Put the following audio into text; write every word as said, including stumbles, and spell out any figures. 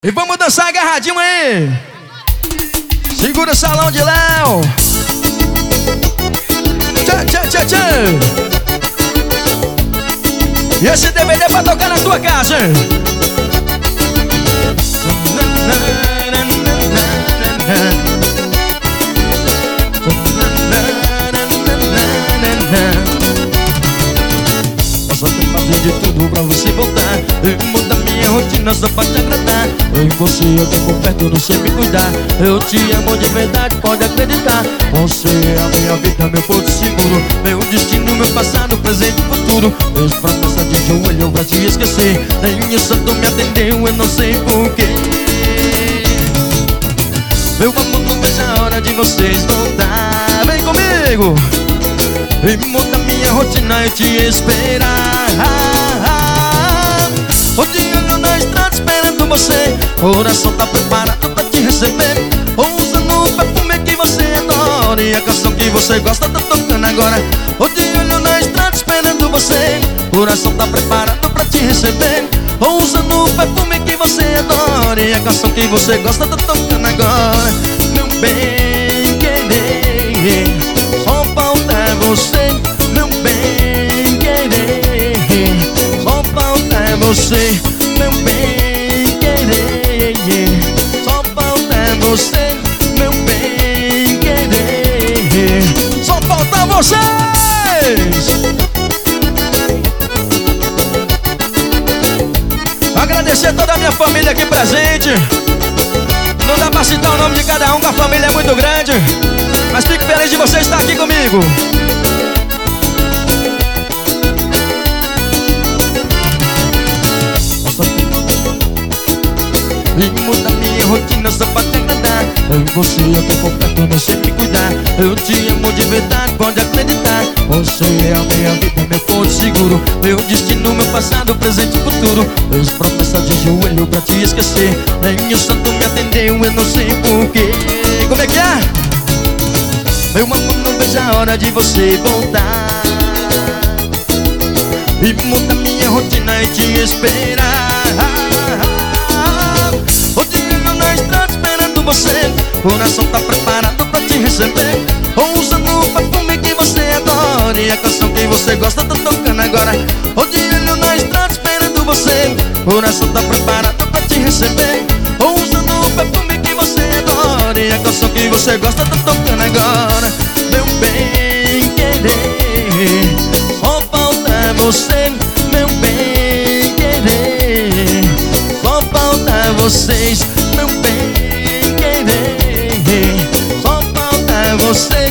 E vamos dançar agarradinho aí. Segura o salão de Léo. Tchã, tchã, tchã, tchã. E esse D V D pra tocar na tua casa, hein? Posso até fazer de tudo pra você voltar. Eu mudo a minha rotina só pra te agradar. Eu e você, eu tenho perto, não sei me cuidar. Eu te amo de verdade, pode acreditar. Você é a minha vida, meu porto seguro. Meu destino, meu passado, presente e futuro. Meus promessas de joelho pra te esquecer. Nem o santo me atendeu, eu não sei porquê. Meu amor, não vejo a hora de vocês voltar. Vem comigo e muda minha rotina, eu te esperar. O de olho na estrada esperando você. Coração tá preparado pra te receber. Usando o perfume que você adora e a canção que você gosta tá tocando agora. O de olho na estrada esperando você. Coração tá preparado pra te receber. Usando o perfume que você adora e a canção que você gosta tá tocando agora. Meu bem querer, só falta você. Meu bem querer, só falta você. Meu bem querer, só falta você. Meu bem querer, só falta vocês. Agradecer toda a minha família aqui presente. Não dá pra citar o nome de cada um, que a família é muito grande. Mas fico feliz de você estar aqui comigo. E muda minha rotina só pra te agradar. Eu e você, eu tô por perto, não sei me cuidar. Eu te amo de verdade, pode acreditar. Você é a minha vida, meu porto seguro. Meu destino, meu passado, presente e futuro. Meus promessas de joelho pra te esquecer. Nem o santo me atendeu, eu não sei porquê. Como é que é? Meu amor, não vejo a hora de você voltar. E muda minha rotina e te esperar. O dia na estrada esperando você. Coração tá preparado pra te receber. Usando o perfume que você adora e a canção que você gosta tá tocando agora. O dia na estrada esperando você. Coração tá preparado pra te receber. Usando o perfume que você adora e a canção que você gosta tá tocando agora. Meu bem querer, só falta você. Meu bem querer, só falta vocês. Meu bem querer, só falta você.